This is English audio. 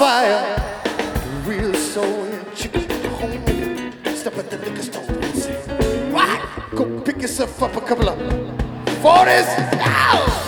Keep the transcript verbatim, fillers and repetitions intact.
fire. Real soul and chicken home. Stop at the liquor store and say, what? Go pick yourself up a couple of forties. Ow!